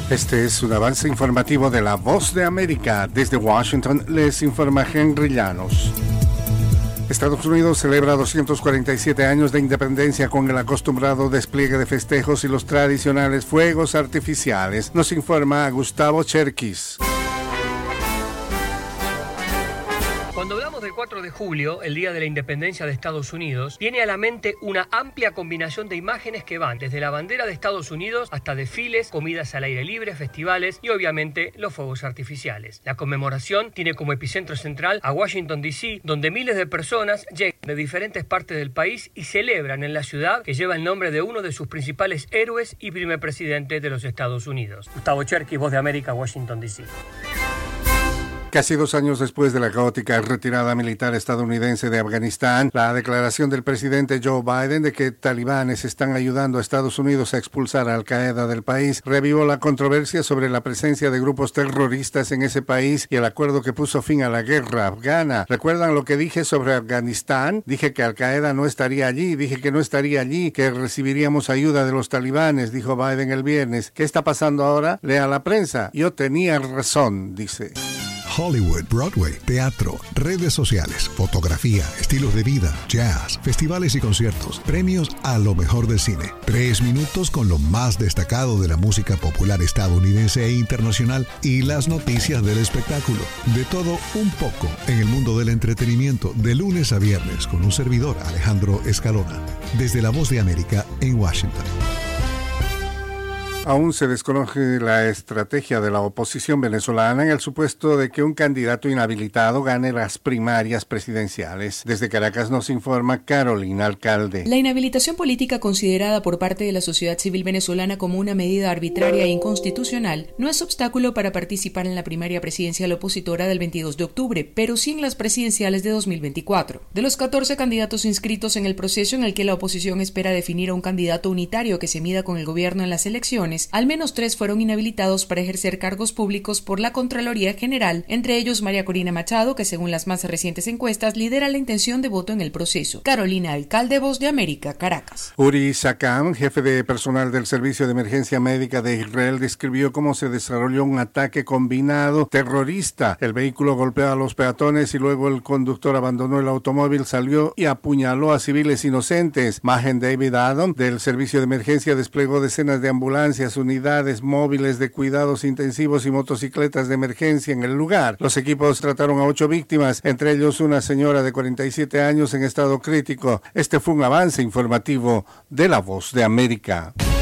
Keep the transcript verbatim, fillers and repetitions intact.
Este es un avance informativo de La Voz de América. Desde Washington les informa Henry Llanos. Estados Unidos celebra doscientos cuarenta y siete años de independencia con el acostumbrado despliegue de festejos y los tradicionales fuegos artificiales. Nos informa Gustavo Cherkis. Cuando hablamos del cuatro de julio, el Día de la Independencia de Estados Unidos, viene a la mente una amplia combinación de imágenes que van desde la bandera de Estados Unidos hasta desfiles, comidas al aire libre, festivales y obviamente los fuegos artificiales. La conmemoración tiene como epicentro central a Washington, D C, donde miles de personas llegan de diferentes partes del país y celebran en la ciudad que lleva el nombre de uno de sus principales héroes y primer presidente de los Estados Unidos. Gustavo Cherkis, Voz de América, Washington, D C. Casi dos años después de la caótica retirada militar estadounidense de Afganistán, la declaración del presidente Joe Biden de que talibanes están ayudando a Estados Unidos a expulsar a Al Qaeda del país revivó la controversia sobre la presencia de grupos terroristas en ese país y el acuerdo que puso fin a la guerra afgana. ¿Recuerdan lo que dije sobre Afganistán? Dije que Al Qaeda no estaría allí, dije que no estaría allí, que recibiríamos ayuda de los talibanes, dijo Biden el viernes. ¿Qué está pasando ahora? Lea la prensa. Yo tenía razón, dice. Hollywood, Broadway, teatro, redes sociales, fotografía, estilos de vida, jazz, festivales y conciertos, premios a lo mejor del cine. Tres minutos con lo más destacado de la música popular estadounidense e internacional y las noticias del espectáculo. De todo un poco en el mundo del entretenimiento, de lunes a viernes con un servidor, Alejandro Escalona, desde La Voz de América en Washington. Aún se desconoce la estrategia de la oposición venezolana en el supuesto de que un candidato inhabilitado gane las primarias presidenciales. Desde Caracas nos informa Carolina Alcalde. La inhabilitación política considerada por parte de la sociedad civil venezolana como una medida arbitraria e inconstitucional no es obstáculo para participar en la primaria presidencial opositora del veintidós de octubre, pero sí en las presidenciales de dos mil veinticuatro. De los catorce candidatos inscritos en el proceso en el que la oposición espera definir a un candidato unitario que se mida con el gobierno en las elecciones, al menos tres fueron inhabilitados para ejercer cargos públicos por la Contraloría General, entre ellos María Corina Machado, que según las más recientes encuestas lidera la intención de voto en el proceso. Carolina Alcalde, Voz de América, Caracas. Uri Sakam, jefe de personal del Servicio de Emergencia Médica de Israel, describió cómo se desarrolló un ataque combinado terrorista. El vehículo golpeó a los peatones y luego el conductor abandonó el automóvil, salió y apuñaló a civiles inocentes. Magen David Adam, del Servicio de Emergencia, desplegó decenas de ambulancias, unidades móviles de cuidados intensivos y motocicletas de emergencia en el lugar. Los equipos trataron a ocho víctimas, entre ellos una señora de cuarenta y siete años en estado crítico. Este fue un avance informativo de La Voz de América.